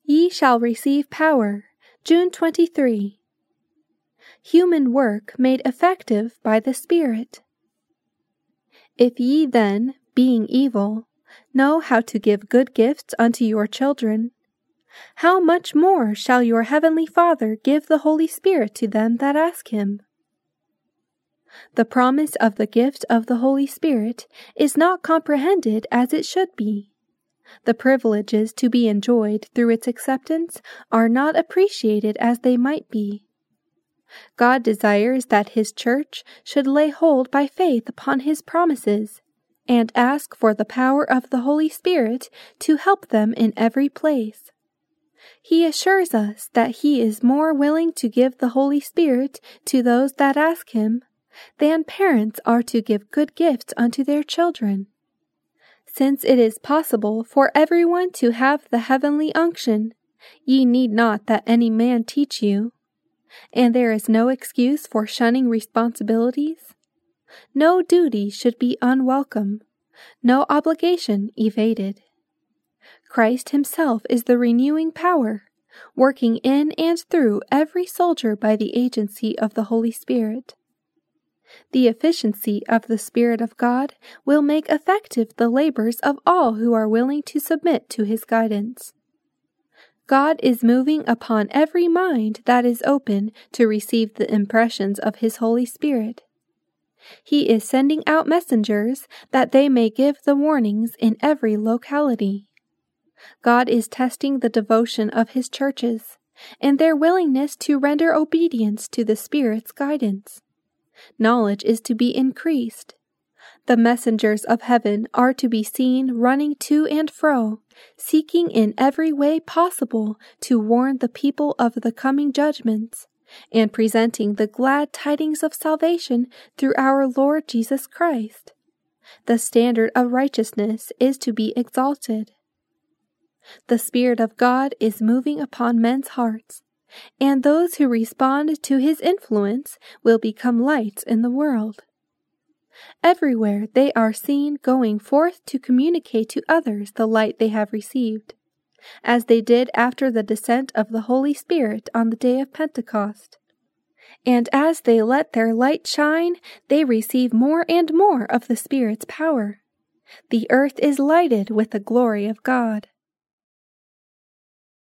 Ye shall receive power, June 23. Human work made effective by the Spirit. If ye then, being evil, know how to give good gifts unto your children, how much more shall your heavenly Father give the Holy Spirit to them that ask him? The promise of the gift of the Holy Spirit is not comprehended as it should be. The privileges to be enjoyed through its acceptance are not appreciated as they might be. God desires that His church should lay hold by faith upon His promises and ask for the power of the Holy Spirit to help them in every place. He assures us that He is more willing to give the Holy Spirit to those that ask Him than parents are to give good gifts unto their children. Since it is possible for everyone to have the heavenly unction, ye need not that any man teach you, and there is no excuse for shunning responsibilities. No duty should be unwelcome, no obligation evaded. Christ Himself is the renewing power, working in and through every soldier by the agency of the Holy Spirit. The efficiency of the Spirit of God will make effective the labors of all who are willing to submit to His guidance. God is moving upon every mind that is open to receive the impressions of His Holy Spirit. He is sending out messengers that they may give the warnings in every locality. God is testing the devotion of His churches and their willingness to render obedience to the Spirit's guidance. Knowledge is to be increased. The messengers of heaven are to be seen running to and fro, seeking in every way possible to warn the people of the coming judgments, and presenting the glad tidings of salvation through our Lord Jesus Christ. The standard of righteousness is to be exalted. The Spirit of God is moving upon men's hearts, and those who respond to His influence will become lights in the world. Everywhere they are seen going forth to communicate to others the light they have received, as they did after the descent of the Holy Spirit on the day of Pentecost. And as they let their light shine, they receive more and more of the Spirit's power. The earth is lighted with the glory of God.